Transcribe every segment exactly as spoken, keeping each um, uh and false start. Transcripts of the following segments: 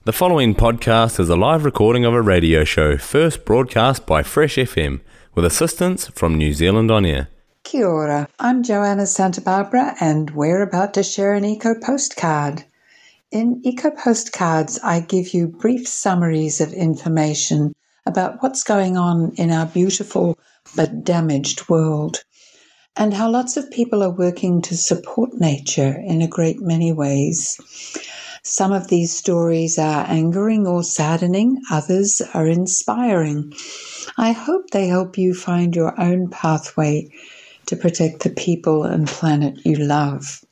The following podcast is a live recording of a radio show first broadcast by Fresh F M with assistance from New Zealand On Air. Kia ora, I'm Joanna Santa Barbara and we're about to share an Eco Postcard. In Eco Postcards, I give you brief summaries of information about what's going on in our beautiful but damaged world and how lots of people are working to support nature in a great many ways. Some of these stories are angering or saddening, others are inspiring. I hope they help you find your own pathway to protect the people and planet you love.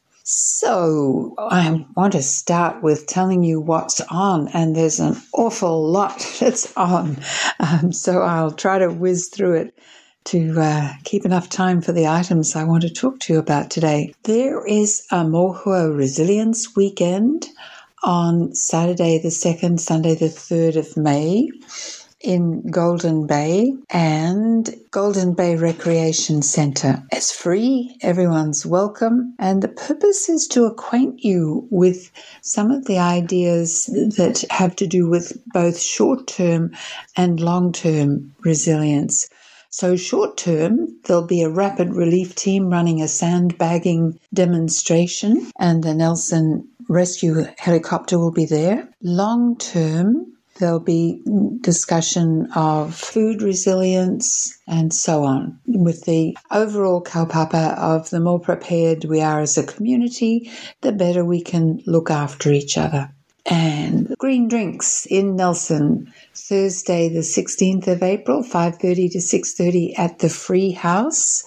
So, I want to start with telling you what's on, and there's an awful lot that's on. Um, so I'll try to whiz through it to uh, keep enough time for the items I want to talk to you about today. There is a Mohua Resilience Weekend on Saturday the second, Sunday the third of May in Golden Bay and Golden Bay Recreation Centre. It's free, everyone's welcome, and the purpose is to acquaint you with some of the ideas that have to do with both short-term and long-term resilience. So short-term, there'll be a rapid relief team running a sandbagging demonstration, and the Nelson rescue helicopter will be there. Long term, there'll be discussion of food resilience and so on, with the overall kaupapa of the more prepared we are as a community, the better we can look after each other. And green drinks in Nelson, Thursday the sixteenth of April, five thirty to six thirty at the Free House,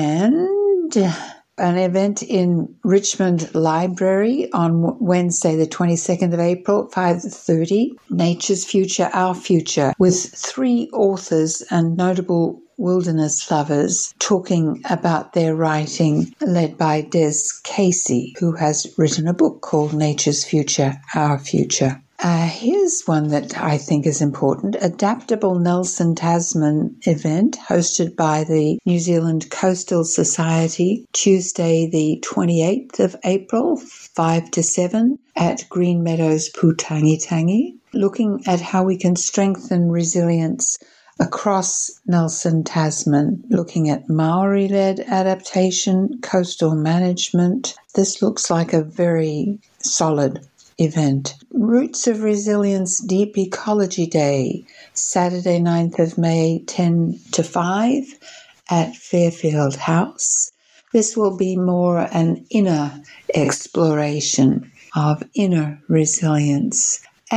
and an event in Richmond Library on Wednesday, the twenty-second of April, five thirty, Nature's Future, Our Future, with three authors and notable wilderness lovers talking about their writing, led by Des Casey, who has written a book called Nature's Future, Our Future. Uh, here's one that I think is important. Adaptable Nelson Tasman event hosted by the New Zealand Coastal Society, Tuesday the twenty-eighth of April, five to seven at Green Meadows Putangitangi, looking at how we can strengthen resilience across Nelson Tasman, looking at Maori-led adaptation, coastal management. This looks like a very solid event. Roots of Resilience Deep Ecology Day, Saturday ninth of May, ten to five at Fairfield House. This will be more an inner exploration of inner resilience.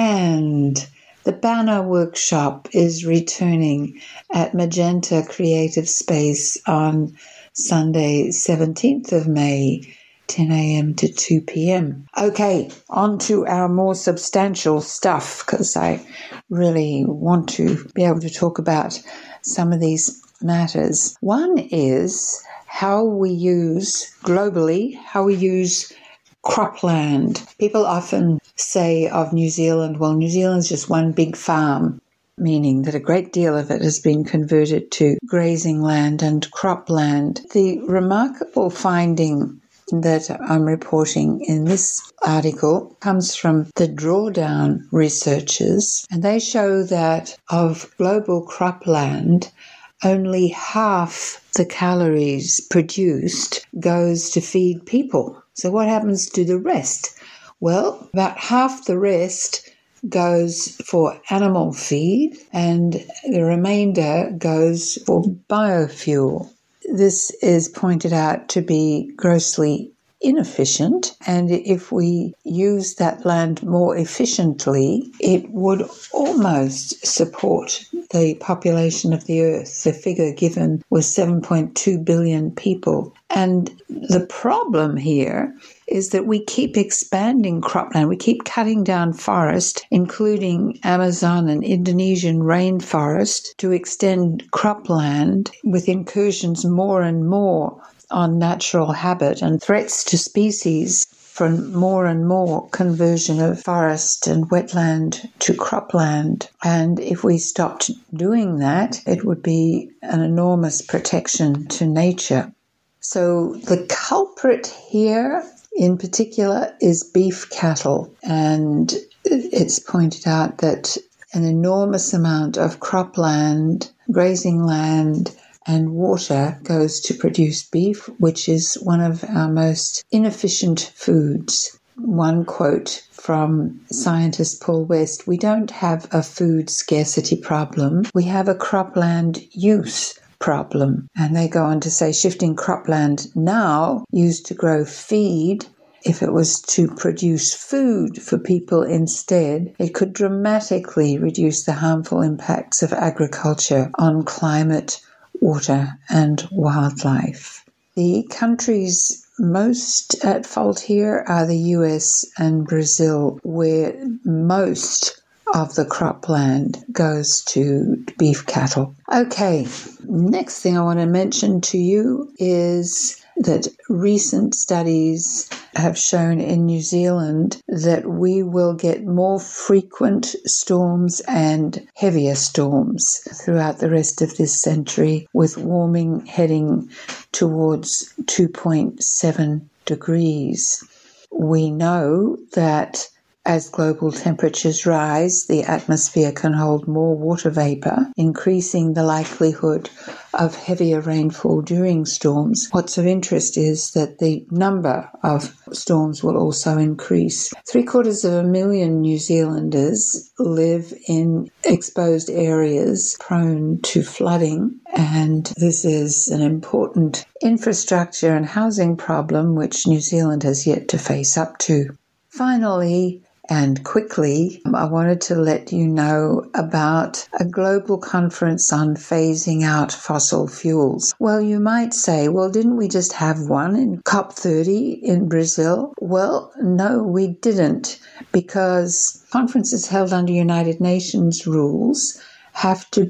And the Banner Workshop is returning at Magenta Creative Space on Sunday seventeenth of May, ten a.m. to two p.m. Okay, on to our more substantial stuff, because I really want to be able to talk about some of these matters. One is how we use, globally, how we use cropland. People often say of New Zealand, well, New Zealand's just one big farm, meaning that a great deal of it has been converted to grazing land and cropland. The remarkable finding that I'm reporting in this article comes from the Drawdown researchers, and they show that of global cropland, only half the calories produced goes to feed people. So what happens to the rest? Well, about half the rest goes for animal feed and the remainder goes for biofuel. This is pointed out to be grossly inefficient, and if we use that land more efficiently, it would almost support the population of the earth. The figure given was seven point two billion people. And the problem here is that we keep expanding cropland. We keep cutting down forest, including Amazon and Indonesian rainforest, to extend cropland with incursions more and more on natural habit and threats to species from more and more conversion of forest and wetland to cropland. And if we stopped doing that, it would be an enormous protection to nature. So the culprit here in particular is beef cattle, and it's pointed out that an enormous amount of cropland, grazing land, and water goes to produce beef, which is one of our most inefficient foods. One quote from scientist Paul West: "We don't have a food scarcity problem, we have a cropland use problem." And they go on to say shifting cropland now used to grow feed, if it was to produce food for people instead, it could dramatically reduce the harmful impacts of agriculture on climate, water, and wildlife. The countries most at fault here are the U S and Brazil, where most of the cropland goes to beef cattle. Okay, next thing I want to mention to you is that recent studies have shown in New Zealand that we will get more frequent storms and heavier storms throughout the rest of this century, with warming heading towards two point seven degrees. We know that as global temperatures rise, the atmosphere can hold more water vapor, increasing the likelihood of heavier rainfall during storms. What's of interest is that the number of storms will also increase. Three quarters of a million New Zealanders live in exposed areas prone to flooding, and this is an important infrastructure and housing problem which New Zealand has yet to face up to. Finally, and quickly, I wanted to let you know about a global conference on phasing out fossil fuels. Well, you might say, well, didn't we just have one in COP thirty in Brazil? Well, no, we didn't, because conferences held under United Nations rules have to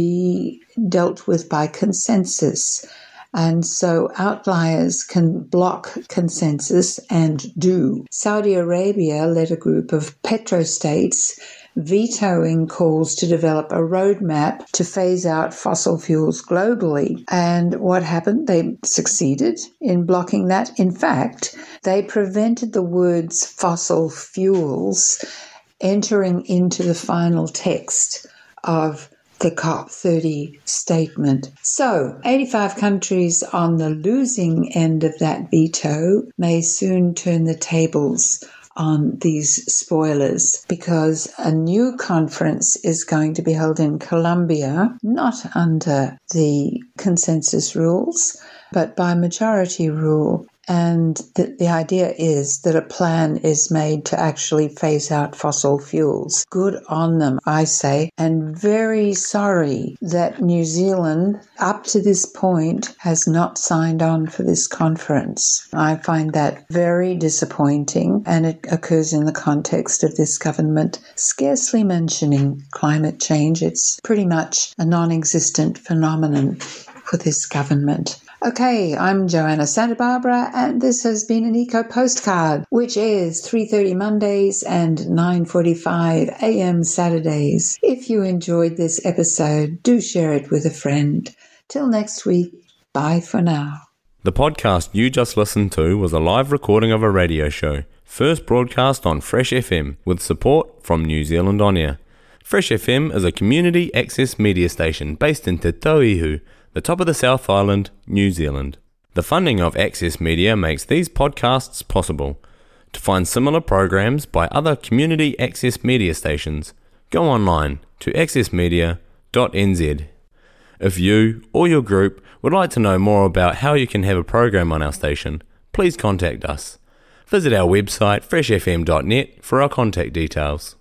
be dealt with by consensus. And so outliers can block consensus and do. Saudi Arabia led a group of petrostates vetoing calls to develop a roadmap to phase out fossil fuels globally. And what happened? They succeeded in blocking that. In fact, they prevented the words fossil fuels entering into the final text of the COP thirty statement. So, eighty-five countries on the losing end of that veto may soon turn the tables on these spoilers, because a new conference is going to be held in Colombia, not under the consensus rules, but by majority rule. And the, the idea is that a plan is made to actually phase out fossil fuels. Good on them, I say, and very sorry that New Zealand, up to this point, has not signed on for this conference. I find that very disappointing, and it occurs in the context of this government scarcely mentioning climate change. It's pretty much a non-existent phenomenon for this government. Okay, I'm Joanna Santa Barbara, and this has been an Eco Postcard, which is three thirty Mondays and nine forty-five a.m. Saturdays. If you enjoyed this episode, do share it with a friend. Till next week, bye for now. The podcast you just listened to was a live recording of a radio show, first broadcast on Fresh F M, with support from New Zealand On Air. Fresh F M is a community access media station based in Te Tauihu, the top of the South Island, New Zealand. The funding of Access Media makes these podcasts possible. To find similar programs by other community access media stations, go online to access media dot n z. If you or your group would like to know more about how you can have a program on our station, please contact us. Visit our website fresh f m dot net for our contact details.